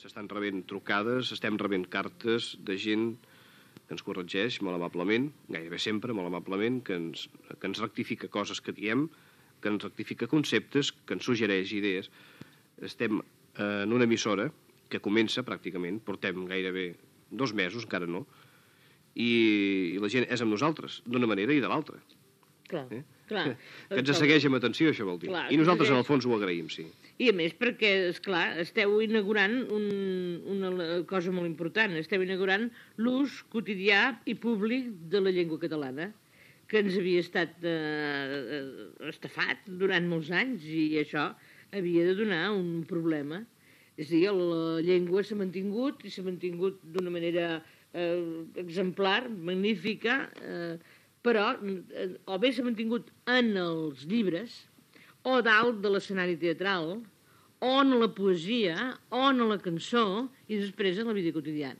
s'estan rebent trucades, estem rebent cartes de gent que ens corregeix molt amablement, gairebé sempre molt amablement, que ens rectifica coses que diem, que ens rectifica conceptes, que ens suggereix idees. Estem en una emissora que comença pràcticament, portem gairebé 2 mesos, encara no, i la gent és amb nosaltres, d'una manera i de l'altra. Clar. Que ens segueix amb atenció, això vol dir. I nosaltres, en el fons, ho agraïm, sí. I a més, perquè, esclar, esteu inaugurant una cosa molt important. Esteu inaugurant l'ús quotidià i públic de la llengua catalana, que ens havia estat estafat durant molts anys, i això havia de donar un problema. És a dir, la llengua s'ha mantingut, i s'ha mantingut d'una manera exemplar, magnífica, però o bé s'ha mantingut en els llibres, o dalt de l'escenari teatral, o en la poesia, o en la cançó, i després en la vida quotidiana.